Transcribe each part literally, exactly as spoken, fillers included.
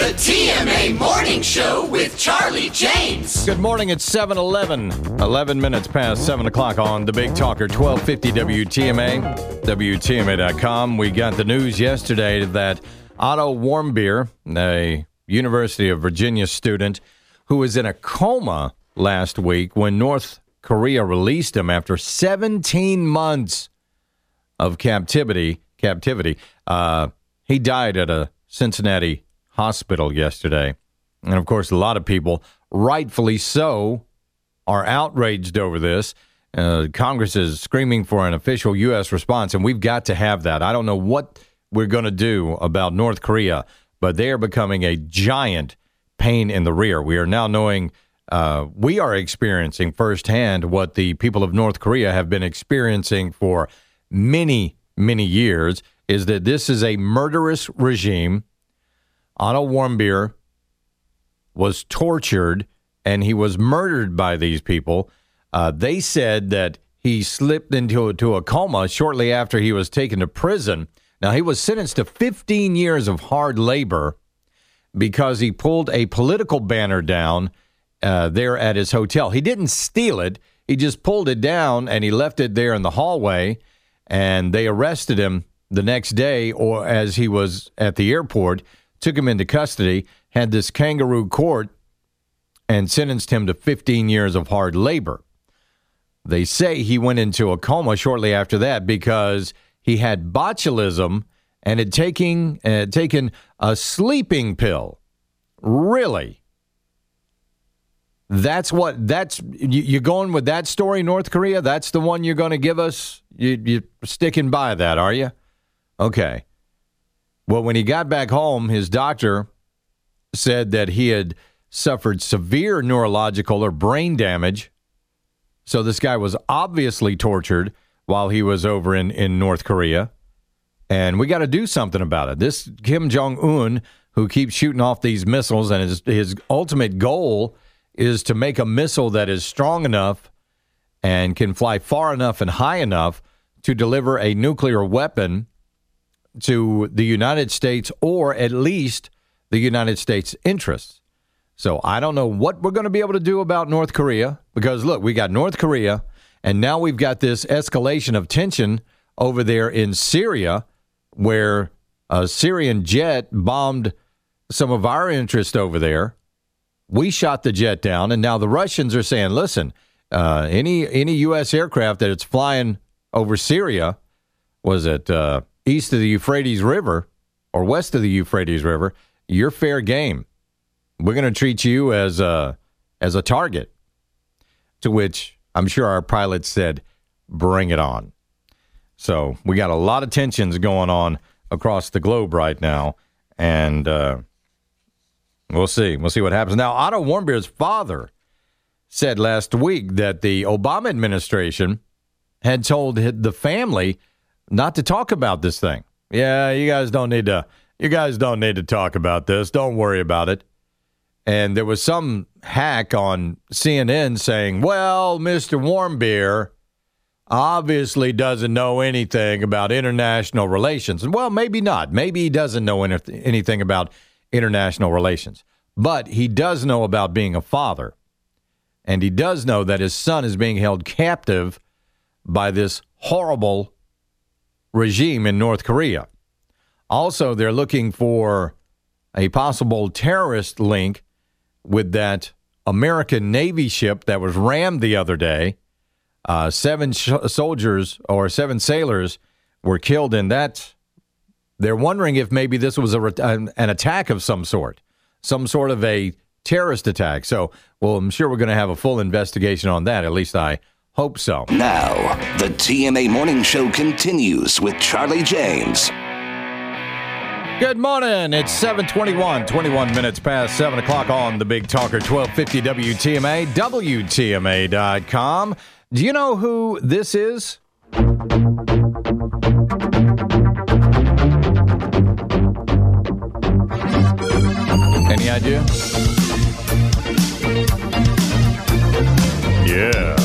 The T M A Morning Show with Charlie James. Good morning. It's seven eleven. eleven minutes past seven o'clock on the Big Talker, twelve fifty W T M A, W T M A dot com. We got the news yesterday that Otto Warmbier, a University of Virginia student who was in a coma last week when North Korea released him after seventeen months of captivity, captivity, uh, he died at a Cincinnati hospital yesterday. And, of course, a lot of people, rightfully so, are outraged over this. Uh, Congress is screaming for an official U S response, and we've got to have that. I don't know what we're going to do about North Korea, but they are becoming a giant pain in the rear. We are now knowing, uh, we are experiencing firsthand what the people of North Korea have been experiencing for many, many years, is that this is a murderous regime. Otto Warmbier was tortured, and he was murdered by these people. Uh, they said that he slipped into to a coma shortly after he was taken to prison. Now, he was sentenced to fifteen years of hard labor because he pulled a political banner down uh, there at his hotel. He didn't steal it. He just pulled it down, and he left it there in the hallway, and they arrested him the next day, or as he was at the airport, took him into custody, had this kangaroo court, and sentenced him to fifteen years of hard labor. They say he went into a coma shortly after that because he had botulism and had taken, uh, taken a sleeping pill. Really? That's what, that's, you, you going with that story, North Korea? That's the one you're going to give us? You, you're sticking by that, are you? Okay. Well, when he got back home, his doctor said that he had suffered severe neurological or brain damage. So this guy was obviously tortured while he was over in, in North Korea. And we got to do something about it. This Kim Jong-un, who keeps shooting off these missiles, and his, his ultimate goal is to make a missile that is strong enough and can fly far enough and high enough to deliver a nuclear weapon to the United States, or at least the United States' interests. So I don't know what we're going to be able to do about North Korea, because, look, we got North Korea, and now we've got this escalation of tension over there in Syria, where a Syrian jet bombed some of our interest over there. We shot the jet down, and now the Russians are saying, listen, uh, any any U S aircraft that it's flying over Syria, was it uh, east of the Euphrates River or west of the Euphrates River, you're fair game. We're going to treat you as a, as a target. To which I'm sure our pilots said, bring it on. So we got a lot of tensions going on across the globe right now, and uh, we'll see. We'll see what happens. Now, Otto Warmbier's father said last week that the Obama administration had told the family not to talk about this thing. Yeah, you guys don't need to, you guys don't need to talk about this. Don't worry about it. And there was some hack on C N N saying, well, Mister Warmbier obviously doesn't know anything about international relations. And, well, maybe not. Maybe he doesn't know anything about international relations. But he does know about being a father. And he does know that his son is being held captive by this horrible regime in North Korea. Also, they're looking for a possible terrorist link with that American Navy ship that was rammed the other day. Uh, seven sh- soldiers or seven sailors were killed in that. They're wondering if maybe this was a re- an, an attack of some sort, some sort of a terrorist attack. So, well, I'm sure we're going to have a full investigation on that. At least I hope so. Now, the T M A Morning Show continues with Charlie James. Good morning. It's seven twenty-one, twenty-one minutes past seven o'clock on the Big Talker, twelve fifty W T M A, W T M A dot com. Do you know who this is? Any idea? Yeah.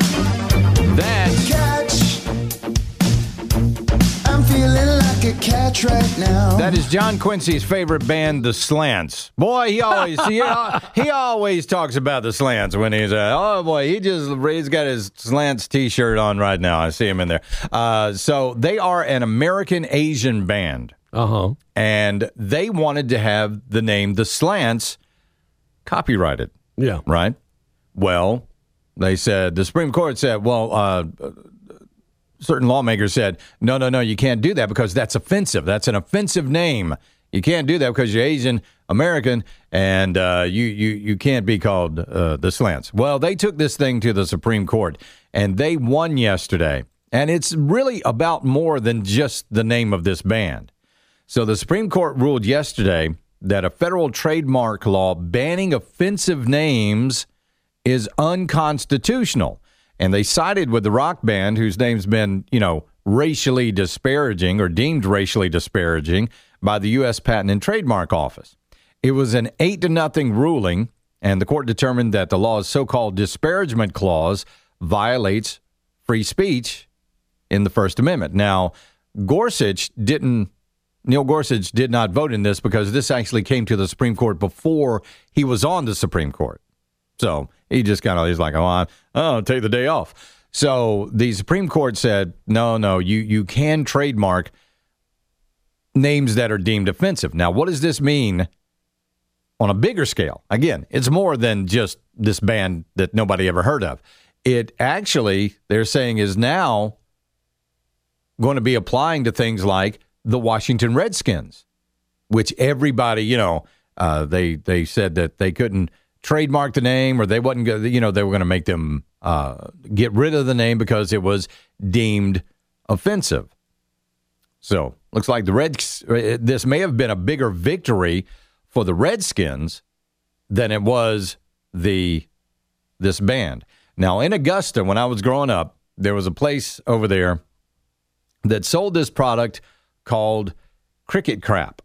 That Catch. I'm feeling like a catch. much right now. That is John Quincy's favorite band, The Slants. Boy, he always he, he always talks about The Slants when he's uh, oh boy, he just he's got his Slants T-shirt on right now. I see him in there. Uh, so they are an American Asian band. Uh huh. And they wanted to have the name The Slants copyrighted. Yeah. Right? Well, they said, the Supreme Court said, well, uh, certain lawmakers said, no, no, no, you can't do that because that's offensive. That's an offensive name. You can't do that because you're Asian American and uh, you, you, you can't be called uh, The Slants. Well, they took this thing to the Supreme Court and they won yesterday. And it's really about more than just the name of this band. So the Supreme Court ruled yesterday that a federal trademark law banning offensive names is unconstitutional. And they sided with the rock band whose name's been, you know, racially disparaging or deemed racially disparaging by the U S Patent and Trademark Office. It was an eight to nothing ruling, and the court determined that the law's so-called disparagement clause violates free speech in the First Amendment. Now, Gorsuch didn't, Neil Gorsuch did not vote in this because this actually came to the Supreme Court before he was on the Supreme Court. So he just kind of, he's like, oh, I, oh, take the day off. So the Supreme Court said, no, no, you, you can trademark names that are deemed offensive. Now, what does this mean on a bigger scale? Again, it's more than just this band that nobody ever heard of. It actually, they're saying, is now going to be applying to things like the Washington Redskins, which everybody, you know, uh, they they said that they couldn't trademark the name, or they wasn't going to, you know, they were going to make them uh, get rid of the name because it was deemed offensive. So looks like the Reds, this may have been a bigger victory for the Redskins than it was the this band. Now, in Augusta, when I was growing up, there was a place over there that sold this product called Cricket Crap.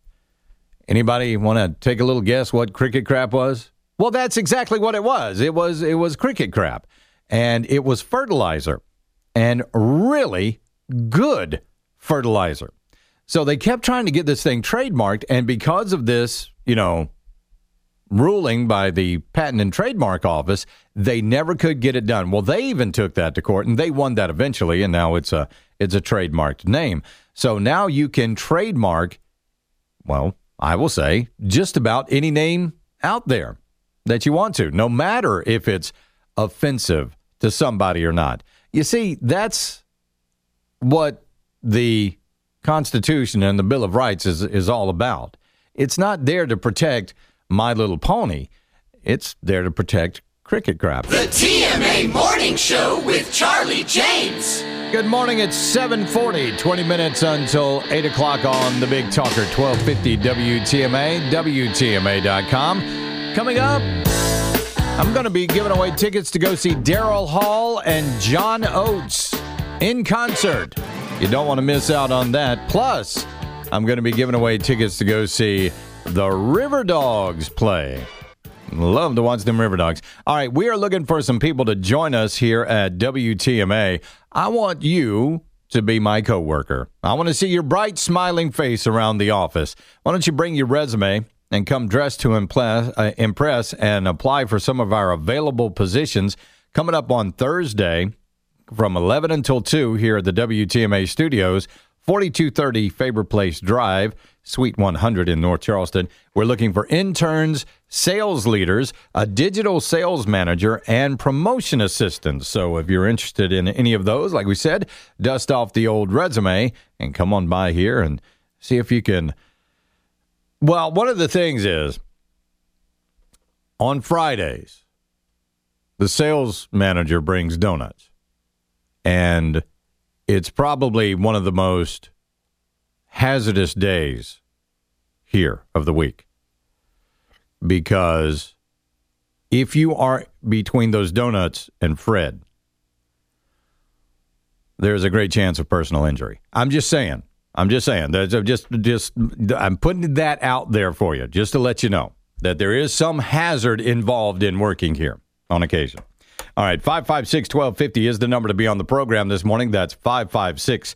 Anybody want to take a little guess what Cricket Crap was? Well, that's exactly what it was. It was it was Cricket Crap, and it was fertilizer, and really good fertilizer. So they kept trying to get this thing trademarked, and because of this, you know, ruling by the Patent and Trademark Office, they never could get it done. Well, they even took that to court, and they won that eventually, and now it's a it's a trademarked name. So now you can trademark, well, I will say, just about any name out there that you want to, no matter if it's offensive to somebody or not. You see, that's what the Constitution and the Bill of Rights is, is all about. It's not there to protect My Little Pony. It's there to protect Cricket Crap. The T M A Morning Show with Charlie James. Good morning. It's seven forty, twenty minutes until eight o'clock on the Big Talker, twelve fifty W T M A, W T M A dot com. Coming up, I'm going to be giving away tickets to go see Daryl Hall and John Oates in concert. You don't want to miss out on that. Plus, I'm going to be giving away tickets to go see the River Dogs play. Love to watch them River Dogs. All right, we are looking for some people to join us here at W T M A. I want you to be my coworker. I want to see your bright, smiling face around the office. Why don't you bring your resume and come dressed to impress, uh, impress and apply for some of our available positions coming up on Thursday from eleven until two here at the W T M A studios, forty-two thirty Faber Place Drive, Suite one hundred in North Charleston. We're looking for interns, sales leaders, a digital sales manager, and promotion assistants. So if you're interested in any of those, like we said, dust off the old resume and come on by here and see if you can. Well, one of the things is, on Fridays, the sales manager brings donuts. And it's probably one of the most hazardous days here of the week. Because if you are between those donuts and Fred, there's a great chance of personal injury. I'm just saying. I'm just saying. There's just, just, I'm putting that out there for you, just to let you know that there is some hazard involved in working here on occasion. All right, five five six, one two five zero is the number to be on the program this morning. That's five five six,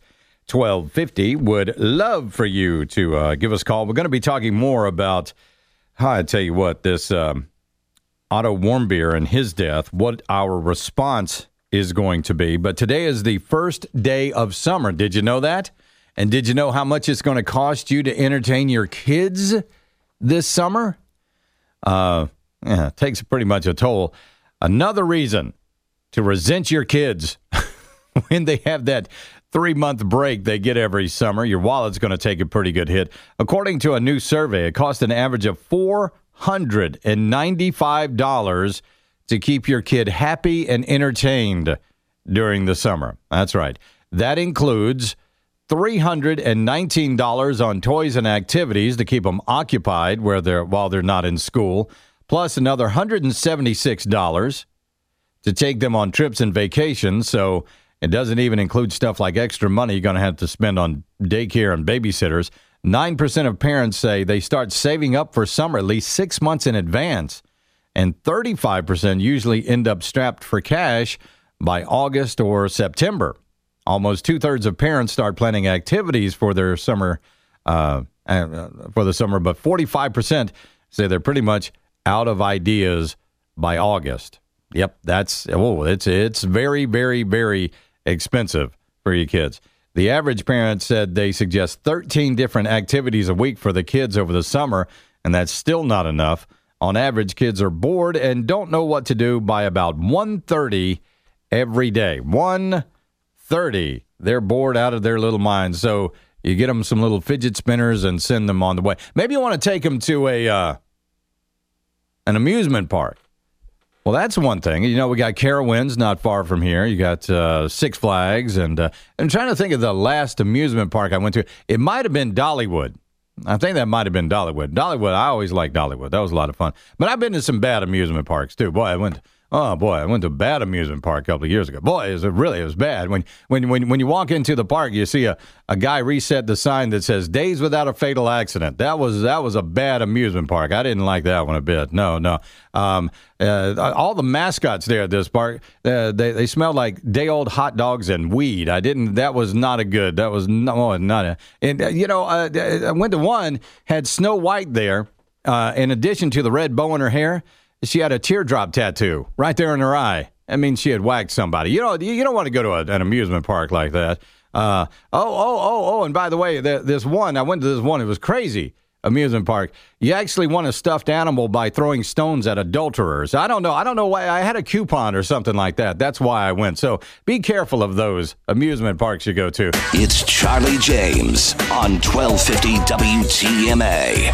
twelve fifty. Would love for you to uh, give us a call. We're going to be talking more about, I tell you what, this um, Otto Warmbier and his death, what our response is going to be. But today is the first day of summer. Did you know that? And did you know how much it's going to cost you to entertain your kids this summer? Uh, yeah, it takes pretty much a toll. Another reason to resent your kids when they have that three-month break they get every summer. Your wallet's going to take a pretty good hit. According to a new survey, it costs an average of four hundred ninety-five dollars to keep your kid happy and entertained during the summer. That's right. That includes three hundred nineteen dollars on toys and activities to keep them occupied where they're, while they're not in school, plus another one hundred seventy-six dollars to take them on trips and vacations. So it doesn't even include stuff like extra money you're going to have to spend on daycare and babysitters. nine percent of parents say they start saving up for summer at least six months in advance. And thirty-five percent usually end up strapped for cash by August or September. Almost two-thirds of parents start planning activities for their summer, uh, uh, for the summer, but forty-five percent say they're pretty much out of ideas by August. Yep, that's oh, it's it's very, very, very expensive for your kids. The average parent said they suggest thirteen different activities a week for the kids over the summer, and that's still not enough. On average, kids are bored and don't know what to do by about one thirty every day. one thirty, they're bored out of their little minds. So you get them some little fidget spinners and send them on the way. Maybe you want to take them to a uh, an amusement park. Well, that's one thing. You know, we got Carowinds not far from here. You got uh, Six Flags. And uh, I'm trying to think of the last amusement park I went to. It might have been Dollywood. I think that might have been Dollywood. Dollywood, I always liked Dollywood. That was a lot of fun. But I've been to some bad amusement parks, too. Boy, I went... Oh, boy, I went to a bad amusement park a couple of years ago. Boy, it was really, it was bad. When when when when you walk into the park, you see a, a guy reset the sign that says, Days Without a Fatal Accident. That was that was a bad amusement park. I didn't like that one a bit. No, no. Um, uh, all the mascots there at this park, uh, they, they smelled like day-old hot dogs and weed. I didn't, that was not a good, that was no, not a, and, uh, you know, uh, I went to one, had Snow White there, uh, in addition to the red bow in her hair. She had a teardrop tattoo right there in her eye. I mean, she had whacked somebody. You know, you don't want to go to a, an amusement park like that. Uh, oh, oh, oh, oh, and by the way, the, this one, I went to this one, it was crazy amusement park. You actually won a stuffed animal by throwing stones at adulterers. I don't know. I don't know why. I had a coupon or something like that. That's why I went. So be careful of those amusement parks you go to. It's Charlie James on twelve fifty W T M A.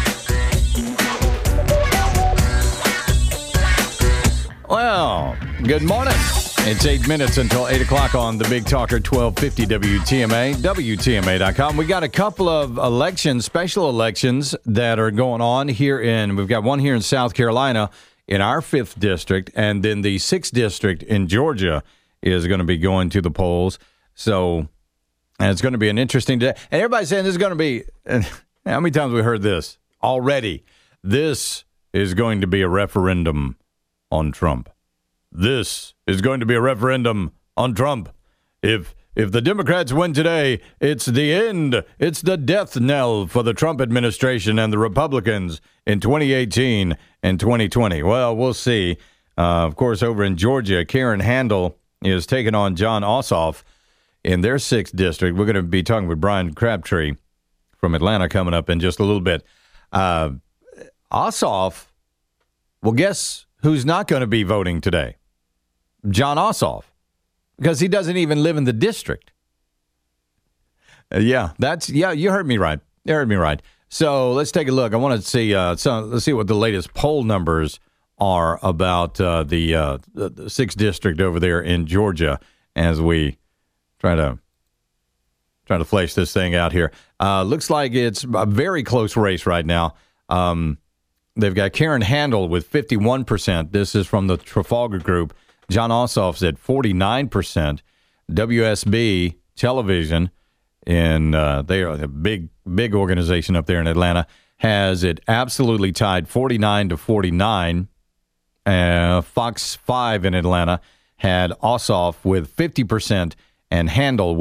Well, good morning. It's eight minutes until eight o'clock on the Big Talker, twelve fifty W T M A, W T M A dot com. We got a couple of elections, special elections that are going on here in, we've got one here in South Carolina in our fifth district, and then the sixth district in Georgia is going to be going to the polls. So, and it's going to be an interesting day. And everybody's saying this is going to be, and how many times have we heard this already? This is going to be a referendum on Trump. This is going to be a referendum on Trump. If if the Democrats win today, it's the end. It's the death knell for the Trump administration and the Republicans in twenty eighteen and twenty twenty. Well, we'll see. Uh, of course, over in Georgia, Karen Handel is taking on Jon Ossoff in their sixth district. We're going to be talking with Brian Crabtree from Atlanta coming up in just a little bit. Uh, Ossoff, well, guess who's not going to be voting today? Jon Ossoff, because he doesn't even live in the district. Uh, yeah, that's yeah. You heard me right. You heard me right. So let's take a look. I want to see. Uh, so let's see what the latest poll numbers are about uh, the, uh, the the sixth district over there in Georgia as we try to try to flesh this thing out here. Uh, looks like it's a very close race right now. Um, They've got Karen Handel with fifty-one percent. This is from the Trafalgar Group. Jon Ossoff's at forty-nine percent. W S B Television, in uh, they are a big, big organization up there in Atlanta, has it absolutely tied forty-nine to forty-nine. Uh, Fox five in Atlanta had Ossoff with fifty percent and Handel with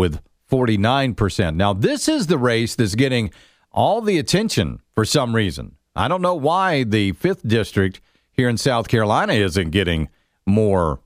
forty-nine percent. Now, this is the race that's getting all the attention for some reason. I don't know why the fifth District here in South Carolina isn't getting more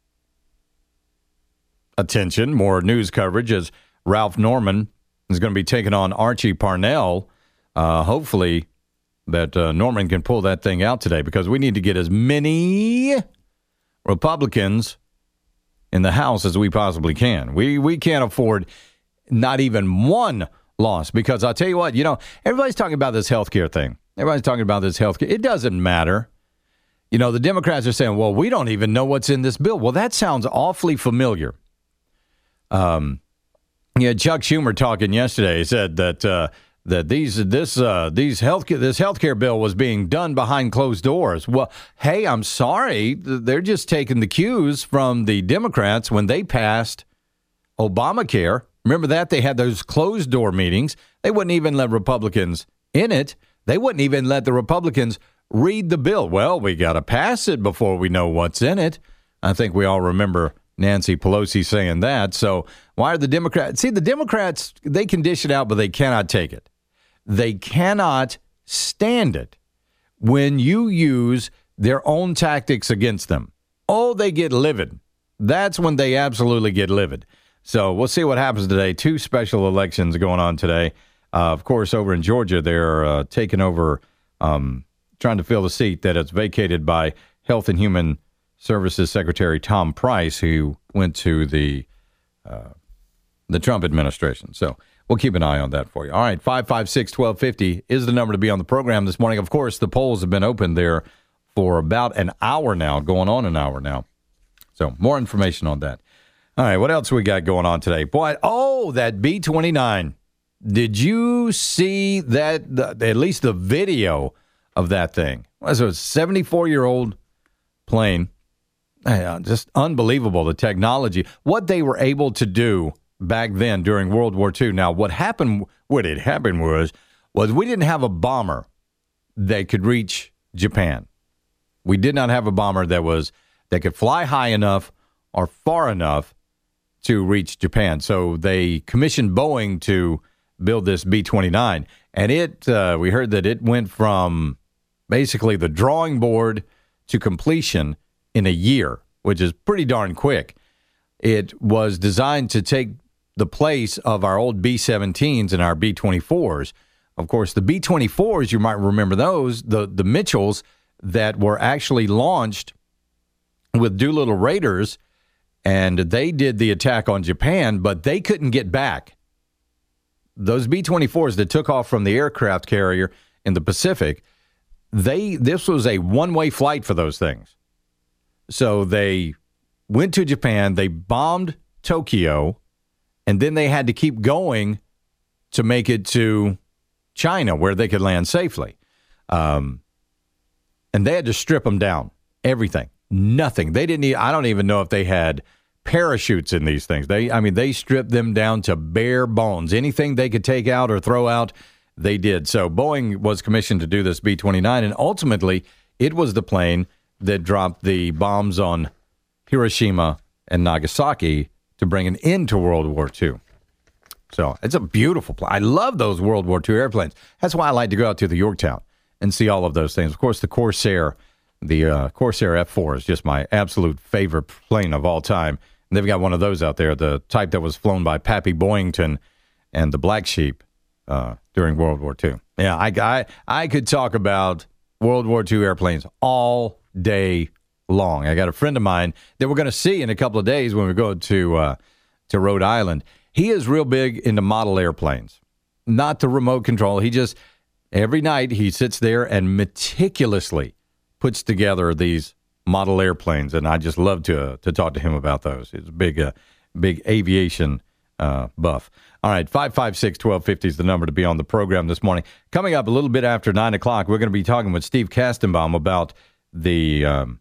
attention, more news coverage, as Ralph Norman is going to be taking on Archie Parnell. Uh, hopefully that uh, Norman can pull that thing out today, because we need to get as many Republicans in the House as we possibly can. We we can't afford not even one loss, because I'll tell you what, you know, everybody's talking about this health care thing. Everybody's talking about this health care. It doesn't matter. You know, the Democrats are saying, well, we don't even know what's in this bill. Well, that sounds awfully familiar. Um, yeah, Chuck Schumer talking yesterday said that uh, that these this uh, these health this healthcare bill was being done behind closed doors. Well, hey, I'm sorry, they're just taking the cues from the Democrats when they passed Obamacare. Remember that? They had those closed door meetings. They wouldn't even let Republicans in it. They wouldn't even let the Republicans read the bill. Well, we got to pass it before we know what's in it. I think we all remember Nancy Pelosi saying that. So why are the Democrats? See, the Democrats, they can dish it out, but they cannot take it. They cannot stand it when you use their own tactics against them. Oh, they get livid. That's when they absolutely get livid. So we'll see what happens today. Two special elections going on today. Uh, of course, over in Georgia, they're uh, taking over, um, trying to fill the seat that is vacated by Health and Human Services Secretary Tom Price, who went to the uh, the Trump administration. So we'll keep an eye on that for you. All right, five five six, one two five zero is the number to be on the program this morning. Of course, the polls have been open there for about an hour now, going on an hour now. So more information on that. All right, what else we got going on today? Boy, oh, that B twenty-nine. Did you see that, the, at least the video of that thing? It was a seventy-four-year-old plane. Uh, just unbelievable, the technology. What they were able to do back then during World War Two. Now, what happened, what had happened was, was we didn't have a bomber that could reach Japan. We did not have a bomber that was that could fly high enough or far enough to reach Japan. So they commissioned Boeing to build this B twenty-nine. And it, uh, we heard that it went from basically the drawing board to completion in a year, which is pretty darn quick. It was designed to take the place of our old B seventeens and our B twenty-fours. Of course, the B twenty-fours, you might remember those, the, the Mitchells that were actually launched with Doolittle Raiders, and they did the attack on Japan, but they couldn't get back. Those B twenty-fours that took off from the aircraft carrier in the Pacific, they this was a one-way flight for those things. So they went to Japan, they bombed Tokyo, and then they had to keep going to make it to China where they could land safely. Um, and they had to strip them down, everything, nothing. They didn't. Need, I don't even know if they had parachutes in these things. They, I mean, they stripped them down to bare bones. Anything they could take out or throw out, they did. So Boeing was commissioned to do this B twenty-nine, and ultimately it was the plane that dropped the bombs on Hiroshima and Nagasaki to bring an end to World War Two. So it's a beautiful plane. I love those World War Two airplanes. That's why I like to go out to the Yorktown and see all of those things. Of course, the Corsair, the uh, Corsair F four is just my absolute favorite plane of all time. And they've got one of those out there, the type that was flown by Pappy Boyington and the Black Sheep uh, during World War Two. Yeah, I, I, I could talk about World War Two airplanes all day long. I got a friend of mine that we're going to see in a couple of days when we go to uh, to Rhode Island. He is real big into model airplanes, not the remote control. He just, every night he sits there and meticulously puts together these model airplanes, and I just love to to talk to him about those. He's a big, uh, big aviation uh, buff. All right, five five six, one two five zero is the number to be on the program this morning. Coming up a little bit after nine o'clock, we're going to be talking with Steve Kastenbaum about the um,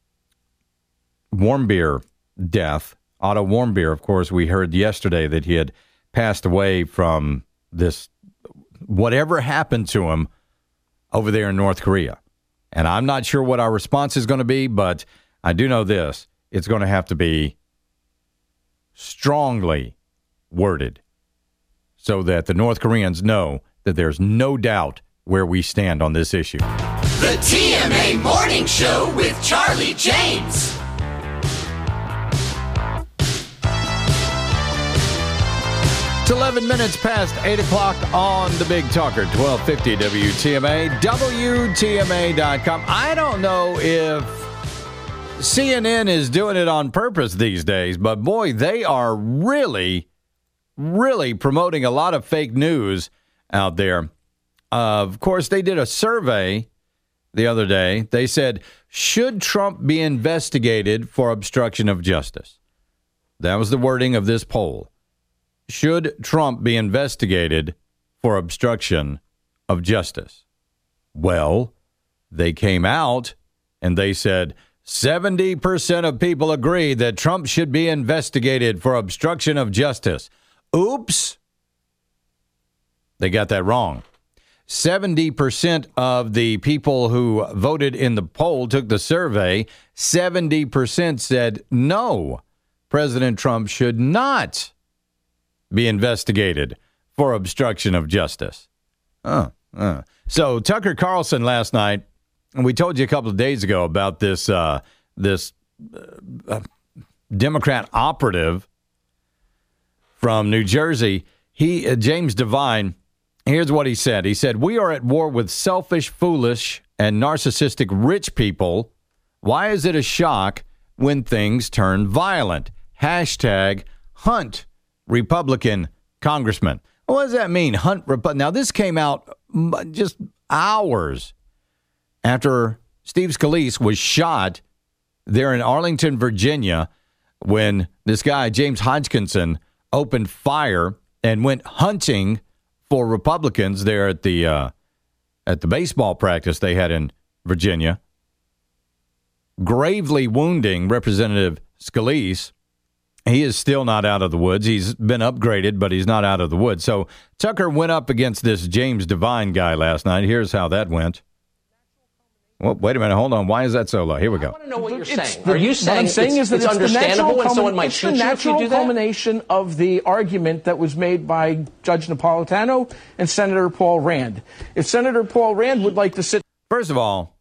Warmbier death. Otto Warmbier, of course, we heard yesterday that he had passed away from this, whatever happened to him over there in North Korea. And I'm not sure what our response is going to be, but I do know this. It's going to have to be strongly worded. so that the North Koreans know that there's no doubt where we stand on this issue. The T M A Morning Show with Charlie James. It's eleven minutes past eight o'clock on the Big Talker, twelve fifty W T M A, W T M A dot com. I don't know if C N N is doing it on purpose these days, but boy, they are really, really promoting a lot of fake news out there. Uh, of course, they did a survey the other day. They said, should Trump be investigated for obstruction of justice? That was the wording of this poll. Should Trump be investigated for obstruction of justice? Well, they came out and they said seventy percent of people agree that Trump should be investigated for obstruction of justice. Oops. They got that wrong. seventy percent of the people who voted in the poll took the survey. seventy percent said no, President Trump should not be investigated for obstruction of justice. Uh, uh. So Tucker Carlson last night, and we told you a couple of days ago about this uh, this uh, Democrat operative from New Jersey. He uh, James Devine. Here's what he said. He said, "We are at war with selfish, foolish, and narcissistic rich people. Why is it a shock when things turn violent? Hashtag hunt Republican congressman." What does that mean? Hunt Republican. Now, this came out just hours after Steve Scalise was shot there in Arlington, Virginia, when this guy, James Hodgkinson, opened fire and went hunting for Republicans there at the uh, at the baseball practice they had in Virginia, gravely wounding Representative Scalise. He is still not out of the woods. He's been upgraded, but he's not out of the woods. So Tucker went up against this James Devine guy last night. Here's how that went. Well, wait a minute. Hold on. Why is that so low? Here we go. I want to know what you're It's saying. the- Are you saying, what I'm saying it's, is that it's it's understandable the when someone might it's shoot the you if you natural do that? culmination of the argument that was made by Judge Napolitano and Senator Paul Rand. If Senator Paul Rand would like to sit... First of all,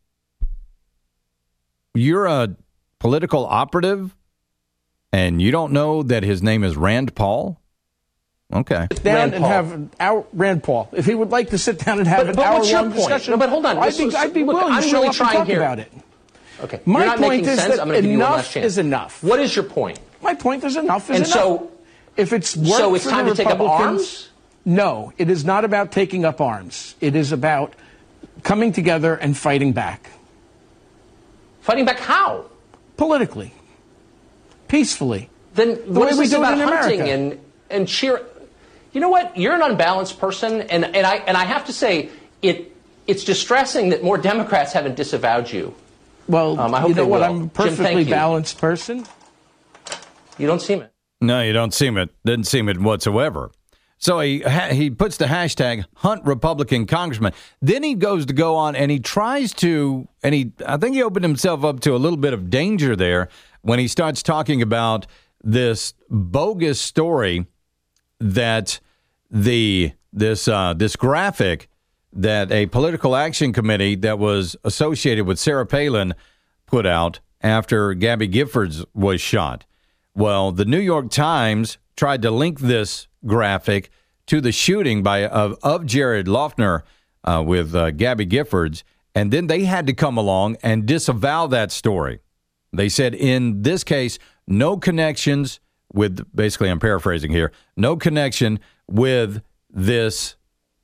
you're a political operative and you don't know that his name is Rand Paul? Okay. down Rand and Paul. have an hour, Rand Paul. If he would like to sit down and have But- an but hour what's your long point? discussion, No, but hold on. I'd This be, was- I'd be look, willing I'm to show really up and trying talk here. about it. Okay. My You're not point making is sense. that I'm going to give you one enough last chance. is enough. What is your point? My point is enough is And enough. so- if it's worked so it's for time the to take up Republicans, arms? No, it is not about taking up arms. It is about coming together and fighting back. Fighting back how? Politically. Peacefully. Then The what way is we this do it about in hunting America. and, and cheer? You know what? You're an unbalanced person, and, and, I, and I have to say, it it's distressing that more Democrats haven't disavowed you. Well, Um, I hope you know they what? will. I'm a Jim, perfectly thank you. balanced person. You don't seem it. No, you don't seem it. Didn't seem it whatsoever. So he he puts the hashtag hunt Republican congressman. Then he goes to go on and he tries to, and he I think he opened himself up to a little bit of danger there when he starts talking about this bogus story that the this uh, this graphic that a political action committee that was associated with Sarah Palin put out after Gabby Giffords was shot. Well, the New York Times tried to link this graphic to the shooting by of, of Jared Loughner uh, with uh, Gabby Giffords, and then they had to come along and disavow that story. They said in this case, no connections with, basically I'm paraphrasing here, no connection with this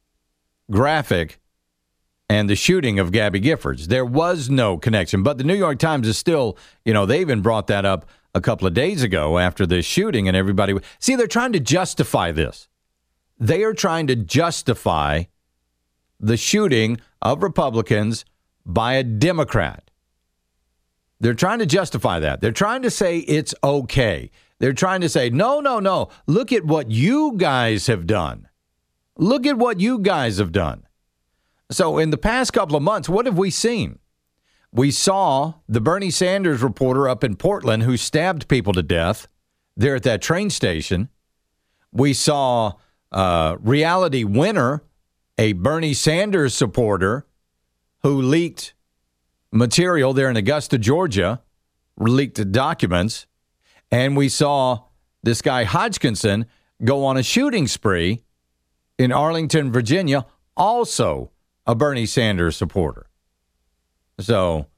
graphic and the shooting of Gabby Giffords. There was no connection, but the New York Times is still, you know, they even brought that up a couple of days ago after this shooting, and everybody, see, they're trying to justify this. They are trying to justify the shooting of Republicans by a Democrat. They're trying to justify that. They're trying to say it's okay. They're trying to say, no, no, no, look at what you guys have done. Look at what you guys have done. So in the past couple of months, what have we seen? We saw the Bernie Sanders reporter up in Portland who stabbed people to death there at that train station. We saw uh, reality winner, a Bernie Sanders supporter who leaked material there in Augusta, Georgia, leaked documents, and we saw this guy Hodgkinson go on a shooting spree in Arlington, Virginia, also a Bernie Sanders supporter. So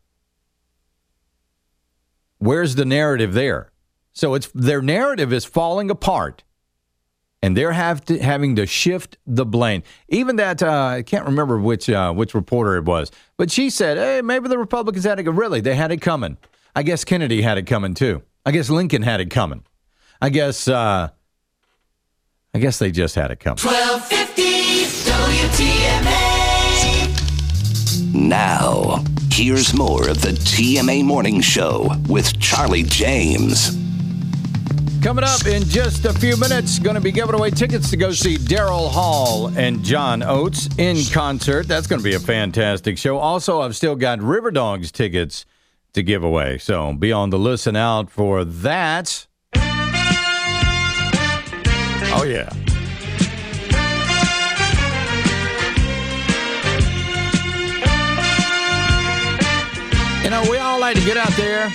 where's the narrative there? So it's their narrative is falling apart, and they're have to, having to shift the blame. Even that, uh, I can't remember which uh, which reporter it was, but she said, hey, maybe the Republicans had it. Really, they had it coming. I guess Kennedy had it coming, too. I guess Lincoln had it coming. I guess, uh, I guess they just had it coming. twelve fifty W T M A. Now, here's more of the T M A Morning Show with Charlie James. Coming up in just a few minutes, going to be giving away tickets to go see Daryl Hall and John Oates in concert. That's going to be a fantastic show. Also, I've still got River Dogs tickets to give away, so be on the listen out for that. Oh, yeah. You know, we all like to get out there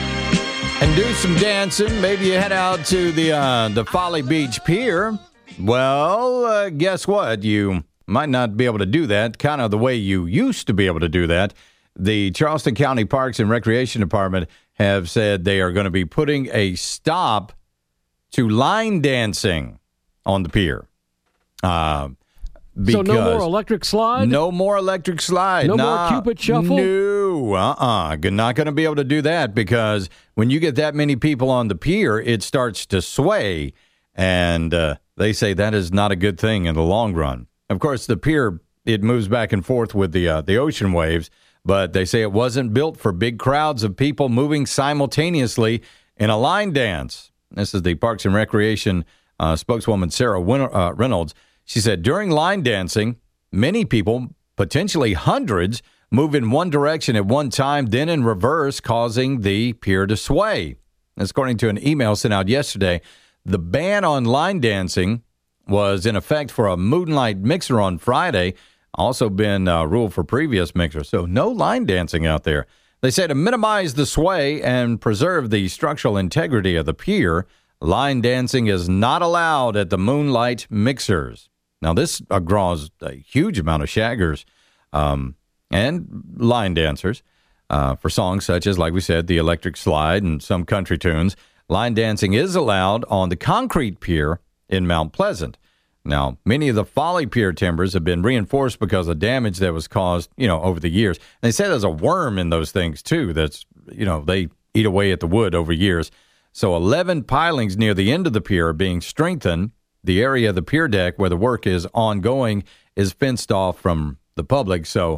and do some dancing. Maybe you head out to the uh, the Folly Beach Pier. Well, uh, guess what? You might not be able to do that kind of the way you used to be able to do that. The Charleston County Parks and Recreation Department have said they are going to be putting a stop to line dancing on the pier. Uh, so no more electric slide? No more electric slide. No nah, more Cupid shuffle? No. Uh-uh. Not going to be able to do that because when you get that many people on the pier, it starts to sway. And uh, they say that is not a good thing in the long run. Of course, the pier, it moves back and forth with the uh, the ocean waves. But they say it wasn't built for big crowds of people moving simultaneously in a line dance. This is the Parks and Recreation uh, spokeswoman, Sarah Win- uh, Reynolds. She said, during line dancing, many people, potentially hundreds, move in one direction at one time, then in reverse, causing the pier to sway. That's according to an email sent out yesterday. The ban on line dancing was in effect for a Moonlight mixer on Friday. Also been uh, ruled for previous mixers. So no line dancing out there. They say to minimize the sway and preserve the structural integrity of the pier, line dancing is not allowed at the Moonlight mixers. Now, this uh, draws a huge amount of shaggers um, and line dancers uh, for songs such as, like we said, the Electric Slide and some country tunes. Line dancing is allowed on the concrete pier in Mount Pleasant. Now, many of the Folly Pier timbers have been reinforced because of damage that was caused, you know, over the years. And they say there's a worm in those things, too, that's, you know, they eat away at the wood over years. So eleven pilings near the end of the pier are being strengthened. The area of the pier deck where the work is ongoing is fenced off from the public. So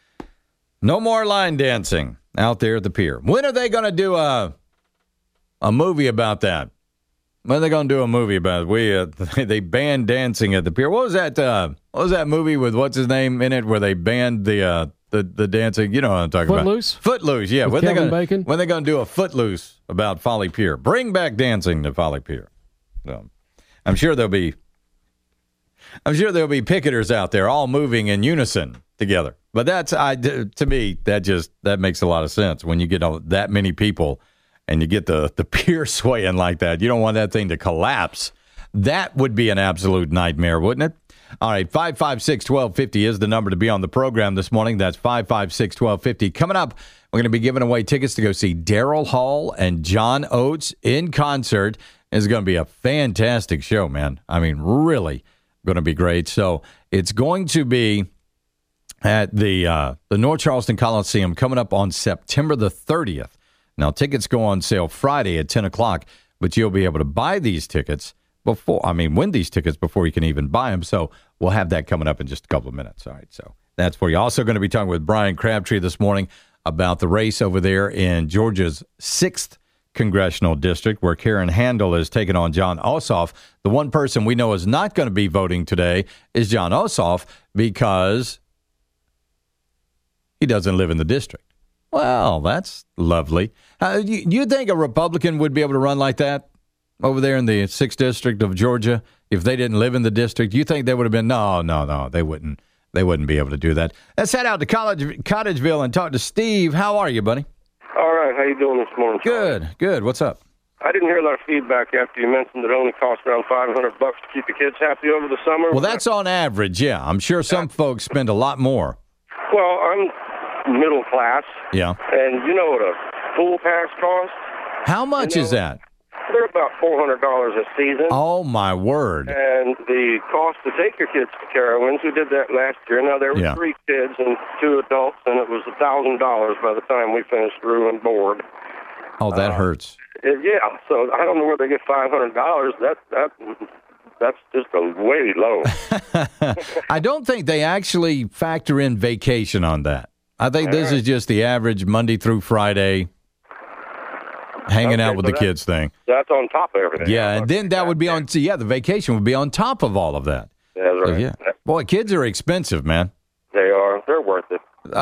no more line dancing out there at the pier. When are they going to do a a movie about that? When are they going to do a movie about it? We uh, they banned dancing at the pier. What was that? Uh, what was that movie with what's his name in it where they banned the uh, the the dancing? You know what I'm talking Footloose? about? Footloose. Yeah. With when Kevin they gonna, Bacon? When they going to do a Footloose about Folly Pier? Bring back dancing to Folly Pier. So, I'm sure there'll be. I'm sure there'll be picketers out there all moving in unison together. But that's I to me that just that makes a lot of sense when you get all, that many people. And you get the, the pier swaying like that. You don't want that thing to collapse. That would be an absolute nightmare, wouldn't it? All right, five five six, one two five zero is the number to be on the program this morning. That's five five six, one two five zero. Coming up, we're going to be giving away tickets to go see Daryl Hall and John Oates in concert. It's going to be a fantastic show, man. I mean, really going to be great. So it's going to be at the uh, the North Charleston Coliseum coming up on September the thirtieth. Now, tickets go on sale Friday at ten o'clock, but you'll be able to buy these tickets before, I mean, win these tickets before you can even buy them. So we'll have that coming up in just a couple of minutes. All right, so that's for you. Also going to be talking with Brian Crabtree this morning about the race over there in Georgia's sixth Congressional District, where Karen Handel is taking on Jon Ossoff. The one person we know is not going to be voting today is Jon Ossoff because he doesn't live in the district. Well, that's lovely. Uh, you, you think a Republican would be able to run like that? over there in the sixth District of Georgia, if they didn't live in the district, you think they would have been, no, no, no, they wouldn't. They wouldn't be able to do that. Let's head out to College, Cottageville and talk to Steve. How are you, buddy? All right. How you doing this morning, Charlie? Good, good. What's up? I didn't hear a lot of feedback after you mentioned that it only costs around five hundred bucks to keep the kids happy over the summer. Well, that's on average, yeah. I'm sure some folks spend a lot more. Well, I'm middle class. Yeah. And you know what a pool pass costs? How much you know, is that? They're about four hundred dollars a season. Oh, my word. And the cost to take your kids to Carowinds, we did that last year. Now, there were yeah. three kids and two adults, and it was one thousand dollars by the time we finished room and board. Oh, that uh, hurts. It, yeah, so I don't know where they get five hundred dollars. That, that, that's just a way low. I don't think they actually factor in vacation on that. I think this is just the average Monday through Friday hanging okay, out with so the kids thing. That's on top of everything. Yeah, and then that would be on, yeah, the vacation would be on top of all of that. That's right. So, yeah. Boy, kids are expensive, man. They are. They're worth it.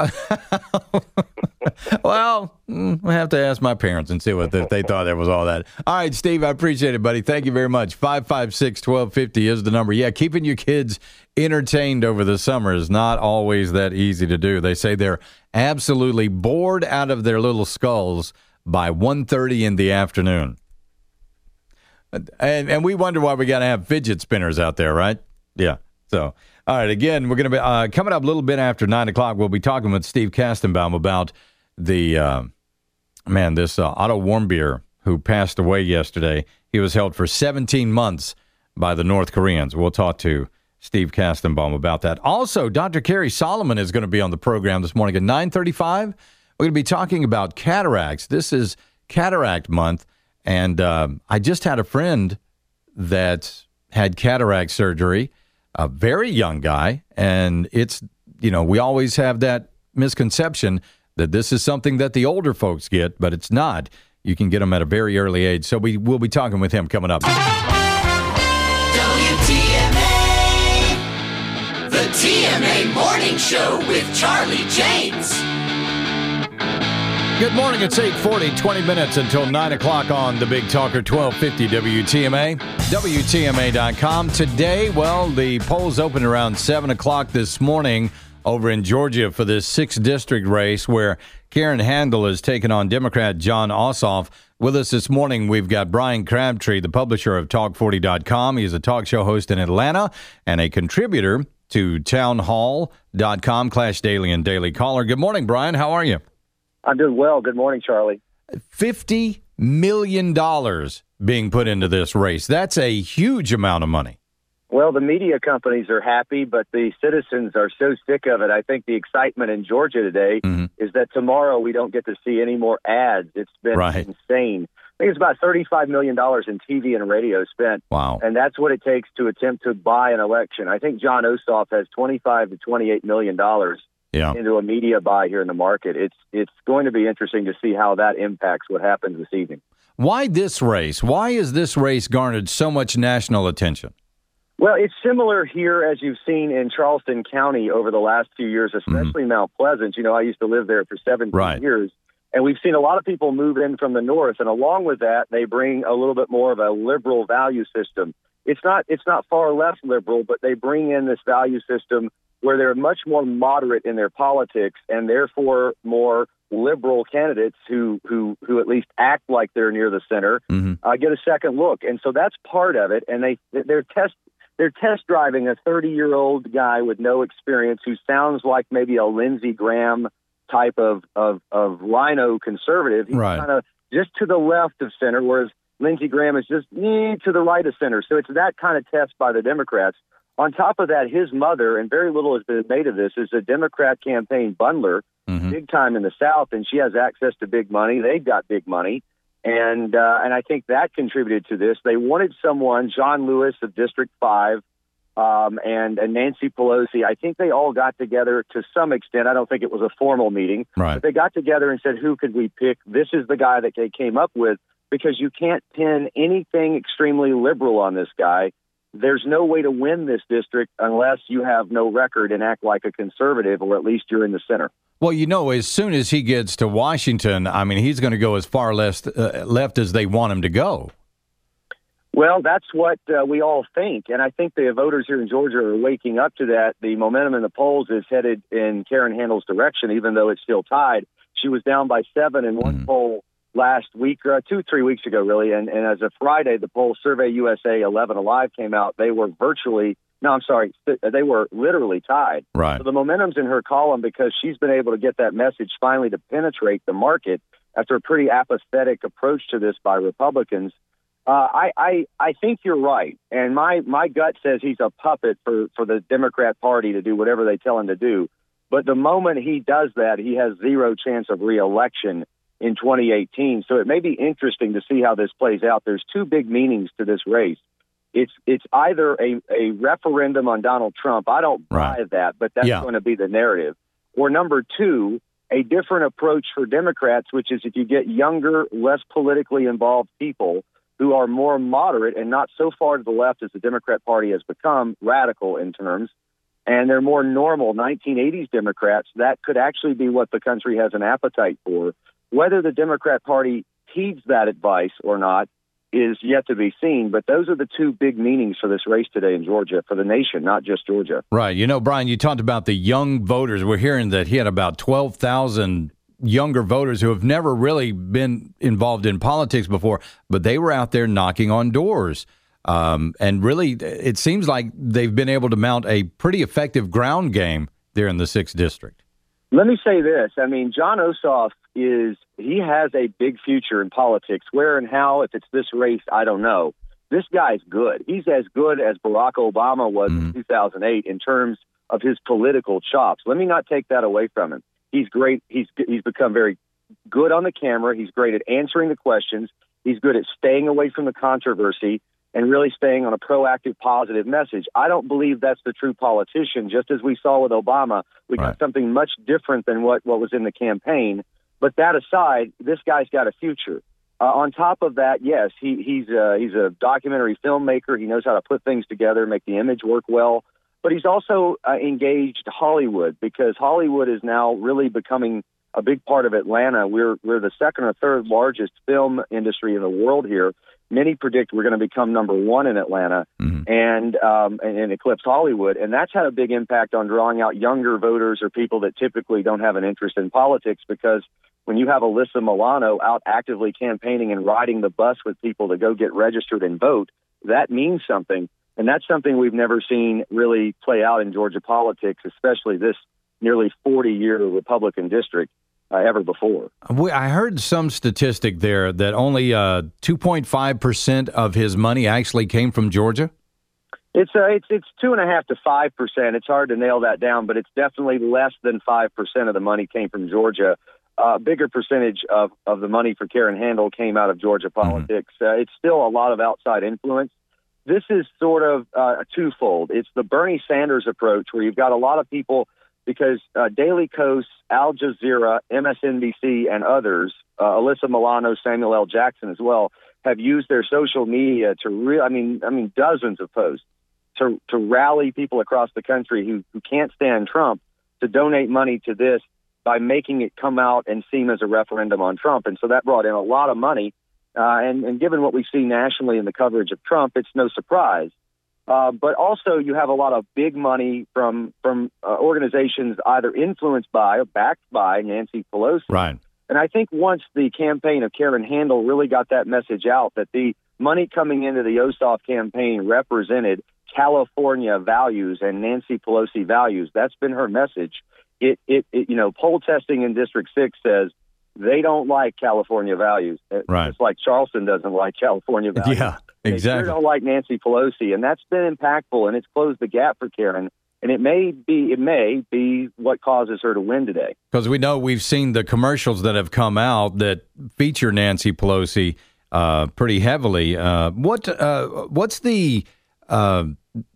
Well, I have to ask my parents and see what if they thought there was all that. All right, Steve, I appreciate it, buddy. Thank you very much. five five six, one two five zero is the number. Yeah, keeping your kids entertained over the summer is not always that easy to do. They say they're absolutely bored out of their little skulls by one thirty in the afternoon. And and we wonder why we got to have fidget spinners out there, right? Yeah. So, all right, again, we're going to be uh, coming up a little bit after nine o'clock. We'll be talking with Steve Kastenbaum about the, uh, man, this uh, Otto Warmbier who passed away yesterday. He was held for seventeen months by the North Koreans. We'll talk to Steve Kastenbaum about that. Also, Doctor Carrie Solomon is going to be on the program this morning at nine thirty-five. We're going to be talking about cataracts. This is Cataract Month, and uh, I just had a friend that had cataract surgery, a very young guy, and it's, you know, we always have that misconception that this is something that the older folks get, but it's not. You can get them at a very early age. So we will be talking with him coming up. W T M A, the T M A Morning Show with Charlie James. Good morning. It's eight forty, twenty minutes until nine o'clock on the Big Talker, twelve fifty W T M A, W T M A dot com. Today, well, the polls opened around seven o'clock this morning over in Georgia for this sixth district race where Karen Handel is taking on Democrat Jon Ossoff. With us this morning, we've got Brian Crabtree, the publisher of talk forty dot com. He's a talk show host in Atlanta and a contributor to townhall dot com, Clash Daily and Daily Caller. Good morning, Brian. How are you? I'm doing well. Good morning, Charlie. fifty million dollars being put into this race. That's a huge amount of money. Well, the media companies are happy, but the citizens are so sick of it. I think the excitement in Georgia today mm-hmm. is that tomorrow we don't get to see any more ads. It's been right. insane. I think it's about thirty-five million dollars in T V and radio spent. Wow. And that's what it takes to attempt to buy an election. I think Jon Ossoff has twenty-five to twenty-eight million dollars yeah. into a media buy here in the market. It's it's going to be interesting to see how that impacts what happens this evening. Why this race? Why is this race garnered so much national attention? Well, it's similar here as you've seen in Charleston County over the last few years, especially mm-hmm. Mount Pleasant. You know, I used to live there for seventeen right. years, and we've seen a lot of people move in from the north, and along with that, they bring a little bit more of a liberal value system. It's not it's not far left liberal, but they bring in this value system where they're much more moderate in their politics and therefore more liberal candidates who who who at least act like they're near the center mm-hmm. uh, get a second look. And so that's part of it. And they they're test they're test driving a thirty-year-old guy with no experience who sounds like maybe a Lindsey Graham type of of, of rhino conservative. He's right. kind of just to the left of center, whereas Lindsey Graham is just eh, to the right of center. So it's that kind of test by the Democrats. On top of that, his mother, and very little has been made of this, is a Democrat campaign bundler, mm-hmm. big time in the South, and she has access to big money. They've got big money, and uh, and I think that contributed to this. They wanted someone, John Lewis of District five, um, and, and Nancy Pelosi. I think they all got together to some extent. I don't think it was a formal meeting, right. but they got together and said, who could we pick? This is the guy that they came up with, because you can't pin anything extremely liberal on this guy. There's no way to win this district unless you have no record and act like a conservative, or at least you're in the center. Well, you know, as soon as he gets to Washington, I mean, he's going to go as far left, uh, left as they want him to go. Well, that's what uh, we all think. And I think the voters here in Georgia are waking up to that. The momentum in the polls is headed in Karen Handel's direction, even though it's still tied. She was down by seven in one mm. poll last week, or two, three weeks ago, really. And, and as of Friday, the poll Survey U S A eleven Alive came out. They were virtually, no, I'm sorry, they were literally tied. Right. So the momentum's in her column because she's been able to get that message finally to penetrate the market after a pretty apathetic approach to this by Republicans. Uh, I, I I think you're right, and my, my gut says he's a puppet for, for the Democrat Party to do whatever they tell him to do. But the moment he does that, he has zero chance of reelection in twenty eighteen. So it may be interesting to see how this plays out. There's two big meanings to this race. It's it's either a, a referendum on Donald Trump. I don't buy right. that, but that's yeah. going to be the narrative. Or number two, a different approach for Democrats, which is if you get younger, less politically involved people who are more moderate and not so far to the left as the Democrat Party has become, radical in terms, and they're more normal nineteen eighties Democrats, that could actually be what the country has an appetite for. Whether the Democrat Party heeds that advice or not is yet to be seen, but those are the two big meanings for this race today in Georgia, for the nation, not just Georgia. Right. You know, Brian, you talked about the young voters. We're hearing that he had about twelve thousand younger voters who have never really been involved in politics before, but they were out there knocking on doors. Um, and really, it seems like they've been able to mount a pretty effective ground game there in the sixth District. Let me say this. I mean, Jon Ossoff is, he has a big future in politics. Where and how, if it's this race, I don't know. This guy's good. He's as good as Barack Obama was mm-hmm. in two thousand eight in terms of his political chops. Let me not take that away from him. He's great. He's he's become very good on the camera. He's great at answering the questions. He's good at staying away from the controversy and really staying on a proactive, positive message. I don't believe that's the true politician. Just as we saw with Obama, we got right. something much different than what, what was in the campaign. But that aside, this guy's got a future. Uh, on top of that, yes, he, he's a, he's a documentary filmmaker. He knows how to put things together, make the image work well. But he's also uh, engaged Hollywood, because Hollywood is now really becoming a big part of Atlanta. We're we're the second or third largest film industry in the world here. Many predict we're going to become number one in Atlanta mm-hmm. and, um, and and eclipse Hollywood. And that's had a big impact on drawing out younger voters or people that typically don't have an interest in politics, because when you have Alyssa Milano out actively campaigning and riding the bus with people to go get registered and vote, that means something. And that's something we've never seen really play out in Georgia politics, especially this nearly forty-year Republican district, uh, ever before. I heard some statistic there that only uh, two point five percent of his money actually came from Georgia. It's uh, it's it's two and a half to five percent. It's hard to nail that down, but it's definitely less than five percent of the money came from Georgia. A uh, bigger percentage of, of the money for Karen Handel came out of Georgia politics. Mm-hmm. Uh, it's still a lot of outside influence. This is sort of uh, a twofold. It's the Bernie Sanders approach, where you've got a lot of people, because uh, Daily Kos, Al Jazeera, M S N B C, and others, uh, Alyssa Milano, Samuel L. Jackson as well, have used their social media to re- I mean, I mean, dozens of posts to to rally people across the country who, who can't stand Trump to donate money to this by making it come out and seem as a referendum on Trump. And so that brought in a lot of money. Uh, and, and given what we see nationally in the coverage of Trump, it's no surprise. Uh, but also you have a lot of big money from from uh, organizations either influenced by or backed by Nancy Pelosi. Right. And I think once the campaign of Karen Handel really got that message out, that the money coming into the Ossoff campaign represented California values and Nancy Pelosi values, that's been her message. It, it, it you know, poll testing in District six says they don't like California values. Right. It's like Charleston doesn't like California values. Yeah, exactly. They sure don't like Nancy Pelosi, and that's been impactful, and it's closed the gap for Karen. And it may be it may be what causes her to win today. Because we know we've seen the commercials that have come out that feature Nancy Pelosi uh, pretty heavily. Uh, what uh, what's the uh,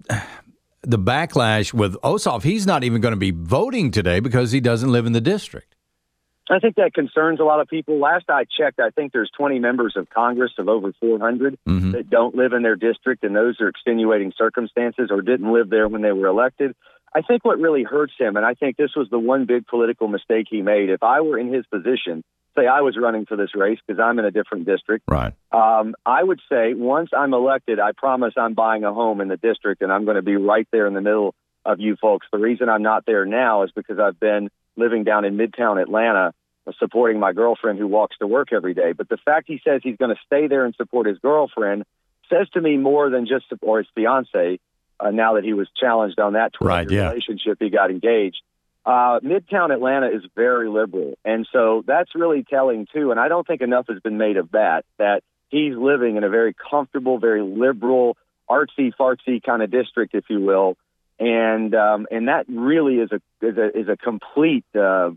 the backlash with Ossoff? He's not even going to be voting today because he doesn't live in the district. I think that concerns a lot of people. Last I checked, I think there's twenty members of Congress of over four hundred mm-hmm. that don't live in their district, and those are extenuating circumstances or didn't live there when they were elected. I think what really hurts him, and I think this was the one big political mistake he made, if I were in his position, say I was running for this race because I'm in a different district. Right. Um, I would say once I'm elected, I promise I'm buying a home in the district, and I'm going to be right there in the middle of you folks. The reason I'm not there now is because I've been living down in Midtown Atlanta, supporting my girlfriend who walks to work every day. But the fact he says he's going to stay there and support his girlfriend says to me more than just, or his fiance, uh, now that he was challenged on that right, yeah. relationship, he got engaged. Uh, Midtown Atlanta is very liberal. And so that's really telling, too. And I don't think enough has been made of that, that he's living in a very comfortable, very liberal, artsy-fartsy kind of district, if you will. And um, and that really is a is a, is a complete uh,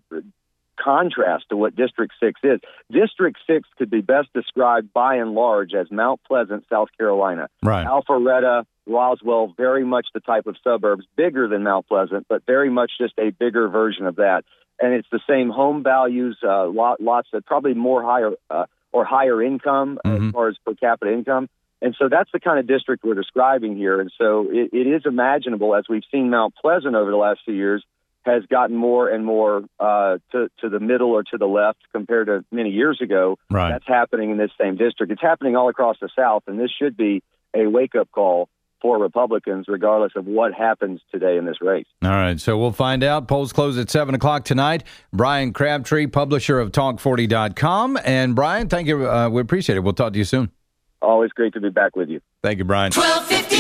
contrast to what District six is. District six could be best described by and large as Mount Pleasant, South Carolina. Right. Alpharetta, Roswell, very much the type of suburbs, bigger than Mount Pleasant, but very much just a bigger version of that. And it's the same home values, uh, lot, lots of probably more higher uh, or higher income mm-hmm. as far as per capita income. And so that's the kind of district we're describing here. And so it, it is imaginable, as we've seen Mount Pleasant over the last few years, has gotten more and more uh, to, to the middle or to the left compared to many years ago. Right. That's happening in this same district. It's happening all across the South, and this should be a wake-up call for Republicans, regardless of what happens today in this race. All right, so we'll find out. Polls close at seven o'clock tonight. Brian Crabtree, publisher of talk forty dot com. And, Brian, thank you. Uh, we appreciate it. We'll talk to you soon. Always great to be back with you. Thank you, Brian. twelve fifty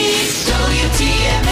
W T M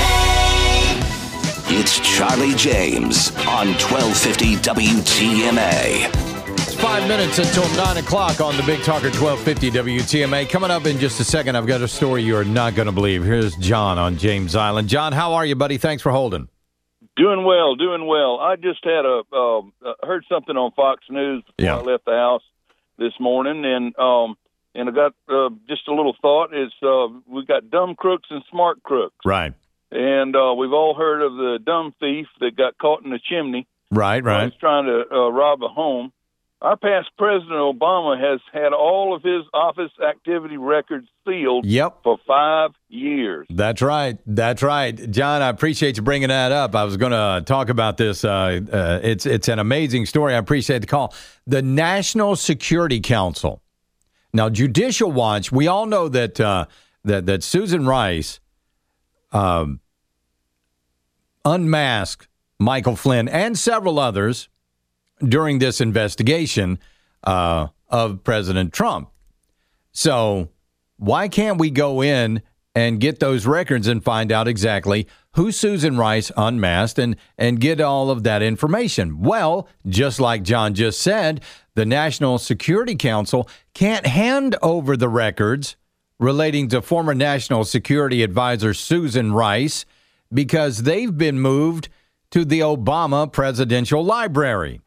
A. It's Charlie James on twelve fifty W T M A. It's five minutes until nine o'clock on the Big Talker twelve fifty W T M A. Coming up in just a second, I've got a story you are not going to believe. Here's John on James Island. John, how are you, buddy? Thanks for holding. Doing well, doing well. I just had a uh, heard something on Fox News before yeah. I left the house this morning, and um, and I got uh, just a little thought. Is uh, we got dumb crooks and smart crooks, right? And uh, we've all heard of the dumb thief that got caught in the chimney, right? Right. He's trying to uh, rob a home. Our past President Obama has had all of his office activity records sealed yep. for five years. That's right. That's right. John, I appreciate you bringing that up. I was going to talk about this. Uh, uh, it's it's an amazing story. I appreciate the call. The National Security Council. Now, Judicial Watch, we all know that uh, that, that Susan Rice um, unmasked Michael Flynn and several others during this investigation uh, of President Trump. So why can't we go in and get those records and find out exactly who Susan Rice unmasked and, and get all of that information? Well, just like John just said, the National Security Council can't hand over the records relating to former National Security Advisor Susan Rice because they've been moved to the Obama Presidential Library.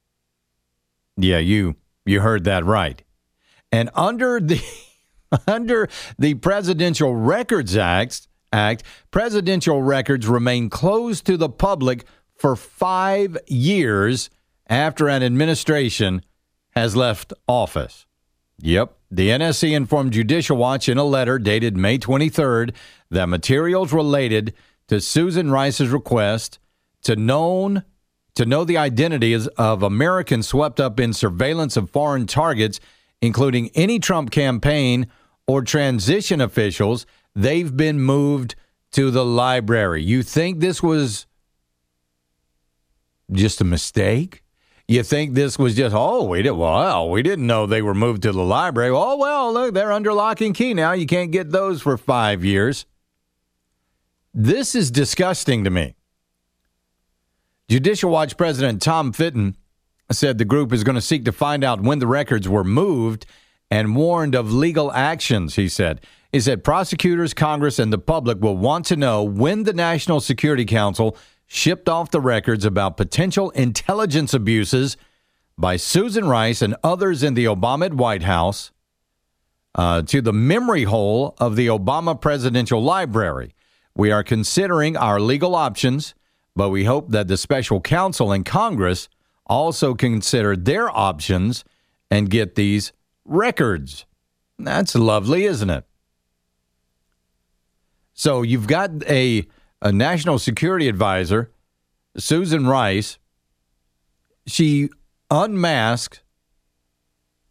Yeah, you you heard that right. And under the under the Presidential Records Act, Act, presidential records remain closed to the public for five years after an administration has left office. Yep, the N S C informed Judicial Watch in a letter dated May twenty-third that materials related to Susan Rice's request to known to know the identities of Americans swept up in surveillance of foreign targets, including any Trump campaign or transition officials, they've been moved to the library. You think this was just a mistake? You think this was just, oh, we did, well, we didn't know they were moved to the library. Oh, well, look, they're under lock and key now. You can't get those for five years. This is disgusting to me. Judicial Watch President Tom Fitton said the group is going to seek to find out when the records were moved and warned of legal actions, he said. He said prosecutors, Congress, and the public will want to know when the National Security Council shipped off the records about potential intelligence abuses by Susan Rice and others in the Obama White House uh, to the memory hole of the Obama Presidential Library. We are considering our legal options, but we hope that the special counsel in Congress also consider their options and get these records. That's lovely, isn't it? So you've got a, a national security advisor, Susan Rice. She unmasked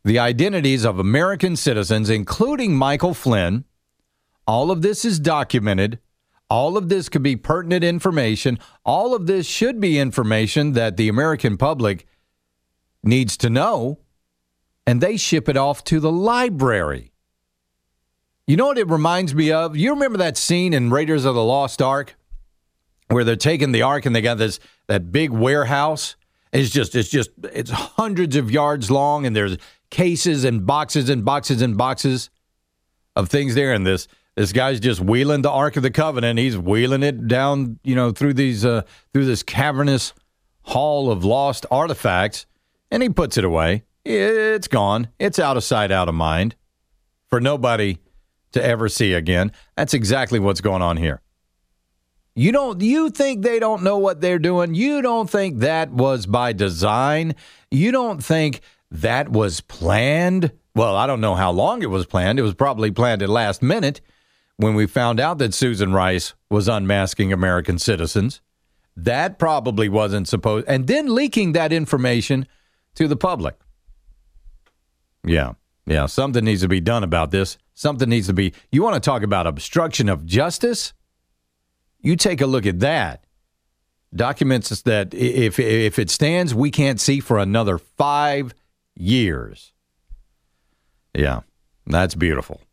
the identities of American citizens, including Michael Flynn. All of this is documented. All of this could be pertinent information. All of this should be information that the American public needs to know, and they ship it off to the library. You know what it reminds me of? You remember that scene in Raiders of the Lost Ark where they're taking the Ark and they got this that big warehouse? It's just, it's just, it's hundreds of yards long, and there's cases and boxes and boxes and boxes of things there, and this This guy's just wheeling the Ark of the Covenant. He's wheeling it down, you know, through these uh, through this cavernous hall of lost artifacts, and he puts it away. It's gone. It's out of sight, out of mind, for nobody to ever see again. That's exactly what's going on here. You don't. You think they don't know what they're doing? You don't think that was by design? You don't think that was planned? Well, I don't know how long it was planned. It was probably planned at last minute, when we found out that Susan Rice was unmasking American citizens. That probably wasn't supposed, and then leaking that information to the public. Yeah, yeah, something needs to be done about this. Something needs to be, you want to talk about obstruction of justice? You take a look at that. Documents that if if it stands, we can't see for another five years. Yeah, that's beautiful.